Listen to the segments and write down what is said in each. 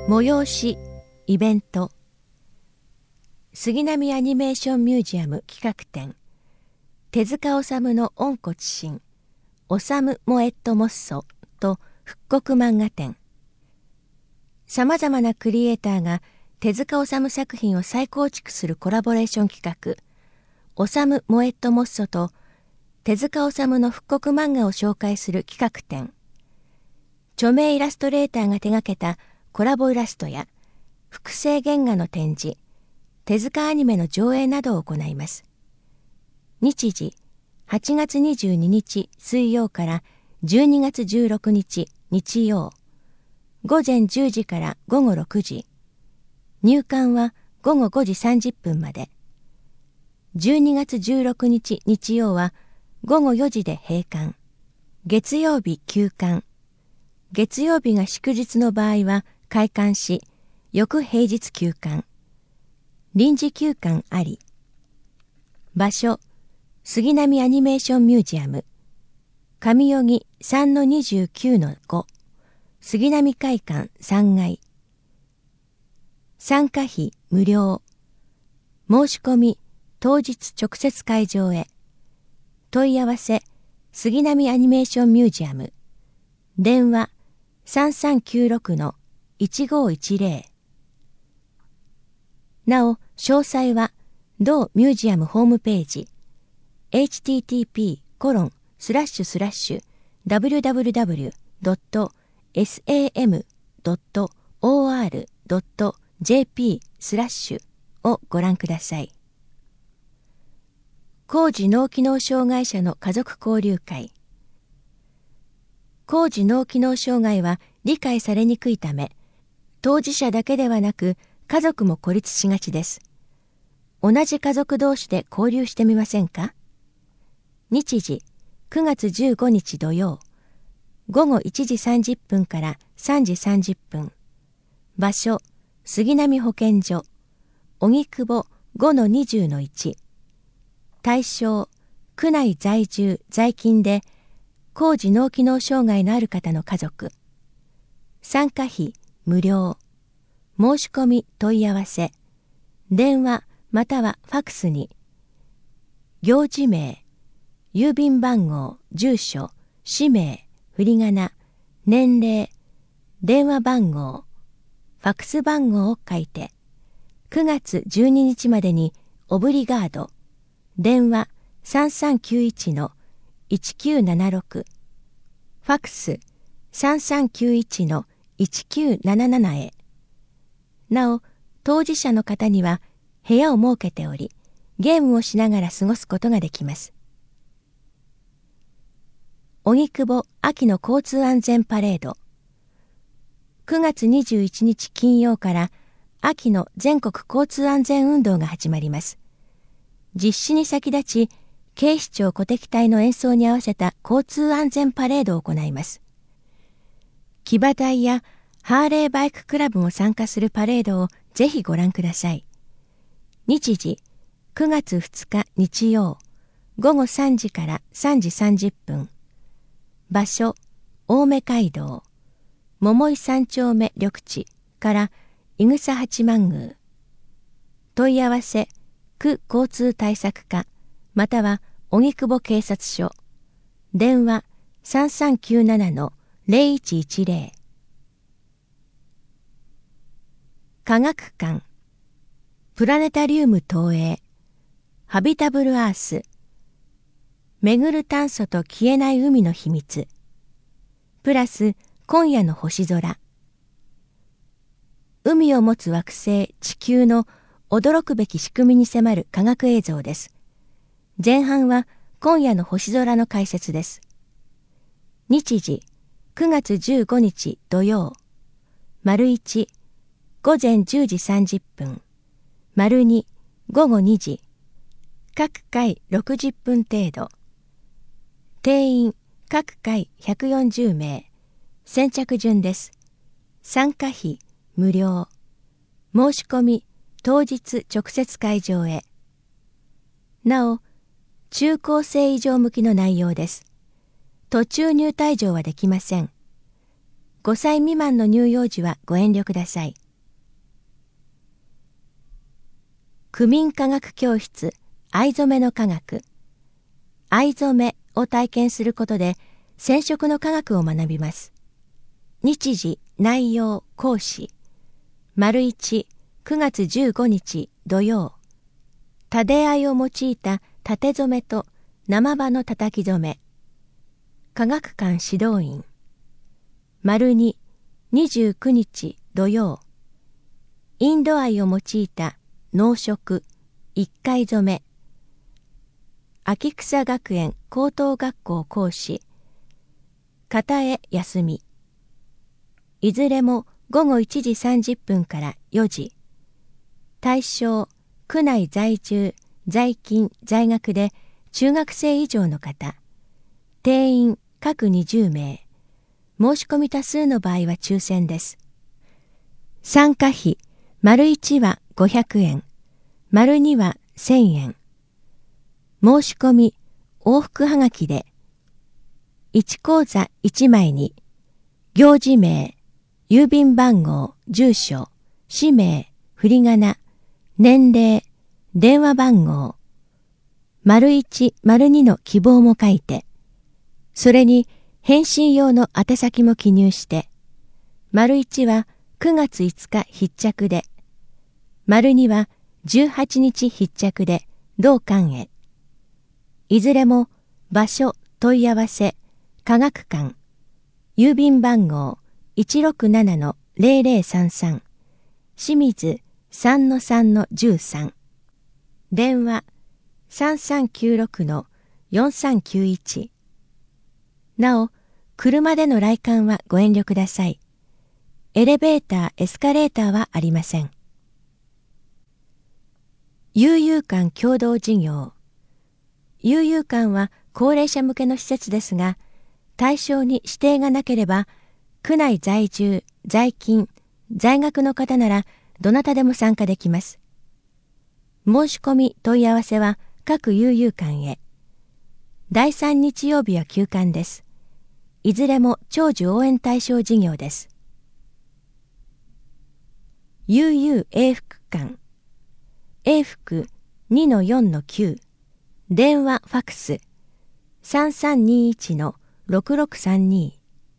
催しイベント杉並アニメーションミュージアム企画展手塚治虫の温故知新治虫モエットモッソと復刻漫画展。さまざまなクリエイターが手塚治虫作品を再構築するコラボレーション企画治虫モエットモッソと手塚治虫の復刻漫画を紹介する企画展。著名イラストレーターが手掛けたコラボイラストや複製原画の展示、手塚アニメの上映などを行います。日時8月22日水曜から12月16日日曜、午前10時から午後6時、入館は午後5時30分まで。12月16日日曜は午後4時で閉館。月曜日休館。月曜日が祝日の場合は開館し、翌平日休館。臨時休館あり。場所、杉並アニメーションミュージアム。上代木 3-29-5。杉並会館3階。参加費無料。申し込み当日直接会場へ。問い合わせ杉並アニメーションミュージアム。電話3396-1510。なお、詳細は同ミュージアムホームページ http://www.sam.or.jp/ をご覧ください。高次脳機能障害者の家族交流会。高次脳機能障害は理解されにくいため、当事者だけではなく家族も孤立しがちです。同じ家族同士で交流してみませんか？日時9月15日土曜、午後1時30分から3時30分。場所、杉並保健所、荻窪 5-20-1。対象、区内在住在勤で高次脳機能障害のある方の家族。参加費無料。申し込み問い合わせ。電話またはファクスに。行事名、郵便番号、住所、氏名、振り仮名、年齢、電話番号、ファクス番号を書いて、9月12日までにオブリガード、電話3391-1976、ファクス3391-1977へ。なお、当事者の方には部屋を設けており、ゲームをしながら過ごすことができます。荻窪秋の交通安全パレード。9月21日金曜から秋の全国交通安全運動が始まります。実施に先立ち、警視庁鼓笛隊の演奏に合わせた交通安全パレードを行います。騎馬隊やハーレーバイククラブも参加するパレードをぜひご覧ください。日時9月2日日曜、午後3時から3時30分。場所、青梅街道、桃井三丁目緑地から伊草八幡宮。問い合わせ、区交通対策課、または荻窪警察署。電話3397-0110。科学館、プラネタリウム投影、ハビタブルアース、巡る炭素と消えない海の秘密、プラス今夜の星空。海を持つ惑星地球の驚くべき仕組みに迫る科学映像です。前半は今夜の星空の解説です。日時9月15日土曜、丸1、午前10時30分、丸2、午後2時、各回60分程度。定員各回140名。先着順です。参加費無料。申し込み当日直接会場へ。なお、中高生以上向きの内容です。途中入退場はできません。 5歳未満の乳幼児はご遠慮ください。区民科学教室藍染めの科学。藍染めを体験することで染色の科学を学びます。日時、内容、講師。1、9月15日土曜。タデ藍を用いた縦染めと生刃の叩き染め。科学館指導員。2、29日土曜。インド藍を用いた農色、一回染め。秋草学園高等学校講師。片江康美。いずれも午後1時30分から4時。対象、区内在住、在勤、在学で中学生以上の方。定員各20名。申し込み多数の場合は抽選です。参加費、1は500円、2は1000円。申し込み、往復はがきで、1口座1枚に、行事名、郵便番号、住所、氏名、振り仮名、年齢、電話番号、1、2の希望も書いて、それに返信用の宛先も記入して、1は9月5日必着で、2は18日必着で、同館へ。いずれも場所、問い合わせ、科学館、郵便番号 167-0033、清水 3-3-13、電話 3396-4391。なお、車での来館はご遠慮ください。エレベーター、エスカレーターはありません。悠々館共同事業。悠々館は高齢者向けの施設ですが、対象に指定がなければ、区内在住、在勤、在学の方ならどなたでも参加できます。申し込み問い合わせは各悠々館へ。第3日曜日は休館です。いずれも長寿応援対象事業です。悠々永福館。永福 2-4-9。電話ファクス 3321-6632。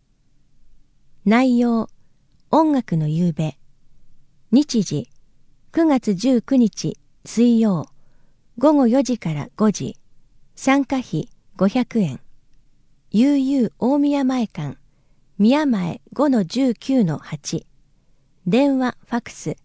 内容、音楽の夕べ。日時、9月19日水曜、午後4時から5時。参加費500円。悠々大宮前館、宮前 5-19-8。電話ファクス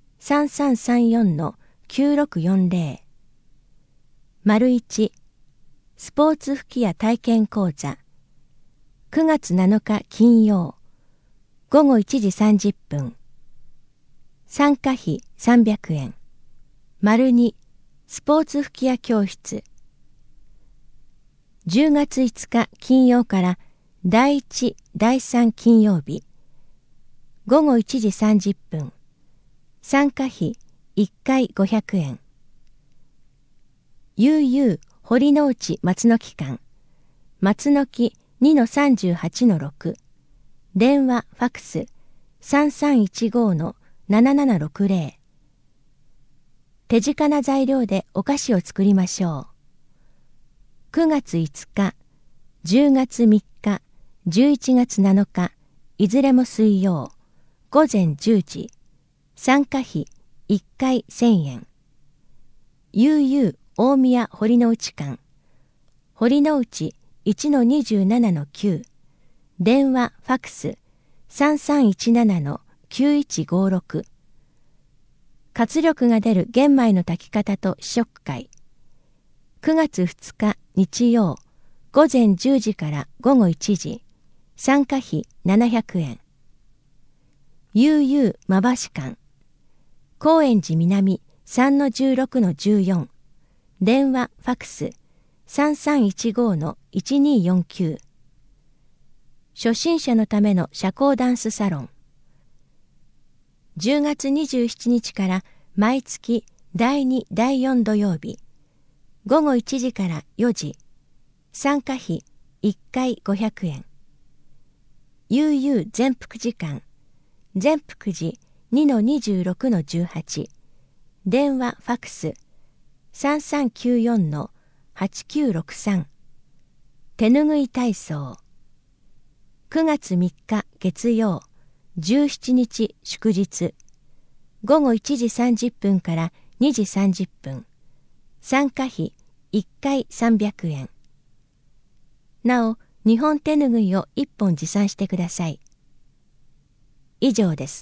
3334-9640。1、スポーツ吹き矢体験講座。9月7日金曜、午後1時30分。参加費300円。2、スポーツ吹き矢教室。10月5日金曜から第1、第3金曜日。午後1時30分。参加費1回500円。悠々堀之内松の木館。松の木 2-38-6。電話ファクス 3315-7760。手近な材料でお菓子を作りましょう。9月5日、10月3日、11月7日、いずれも水曜、午前10時。参加費1回1000円。悠々大宮堀之内館。堀之内 1-27-9。電話ファクス 3317-9156。活力が出る玄米の炊き方と試食会。9月2日日曜、午前10時から午後1時。参加費700円。悠々馬橋館。高円寺南 3-16-14。電話ファクス 3315-1249。初心者のための社交ダンスサロン。10月27日から毎月第2、第4土曜日。午後1時から4時。参加費1回500円。 悠々全福寺間、全福寺 2-26-18、電話ファクス 3394-8963、手ぬぐい体操、9月3日月曜、17日祝日、午後1時30分から2時30分、参加費1回300円。なお、日本手ぬぐいを1本持参してください。以上です。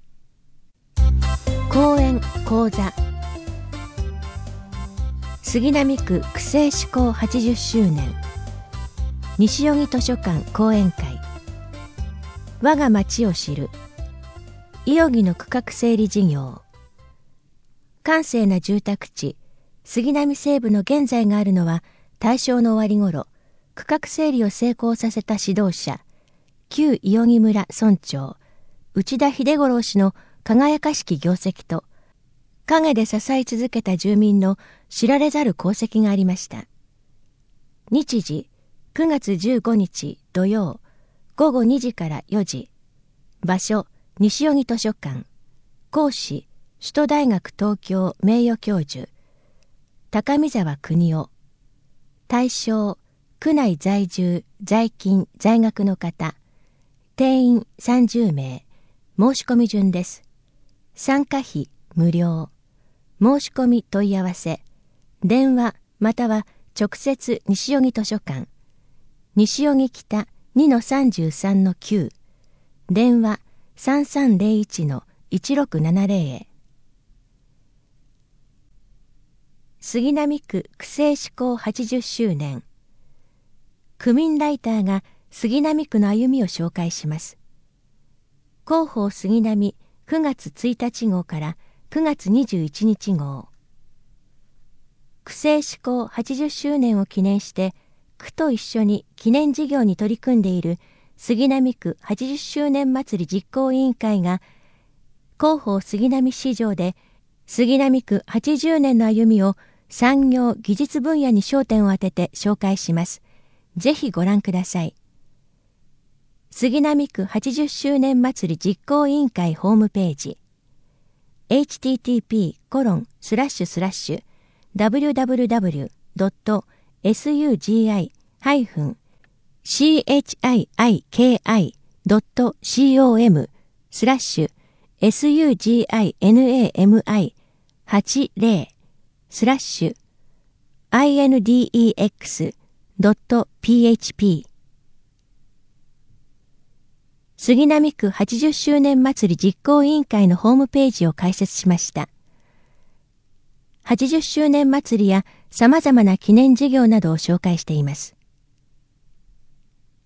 講演講座、杉並区区政施行80周年西荻図書館講演会、我が町を知る、伊予木の区画整理事業、閑静な住宅地杉並西部の現在があるのは大正の終わり頃、区画整理を成功させた指導者、旧伊予木村村長内田秀五郎氏の輝かしき業績と、陰で支え続けた住民の知られざる功績がありました。日時9月15日土曜午後2時から4時、場所西荻図書館、講師首都大学東京名誉教授高見沢邦夫、対象区内在住在勤在学の方、定員30名、申し込み順です。参加費無料。申し込み問い合わせ、電話または直接西荻図書館、西荻北 2-33-9、電話 3301-1670 へ。杉並区区政施行80周年。区民ライターが杉並区の歩みを紹介します。広報杉並9月1日号から9月21日号。区政施行80周年を記念して区と一緒に記念事業に取り組んでいる杉並区80周年祭り実行委員会が広報杉並市場で杉並区80年の歩みを産業技術分野に焦点を当てて紹介します。ぜひご覧ください。杉並区80周年祭り実行委員会ホームページ http://www.suginami-care.com/index.php 杉並区80周年祭り実行委員会のホームページを開設しました。80周年祭りや様々な記念事業などを紹介しています。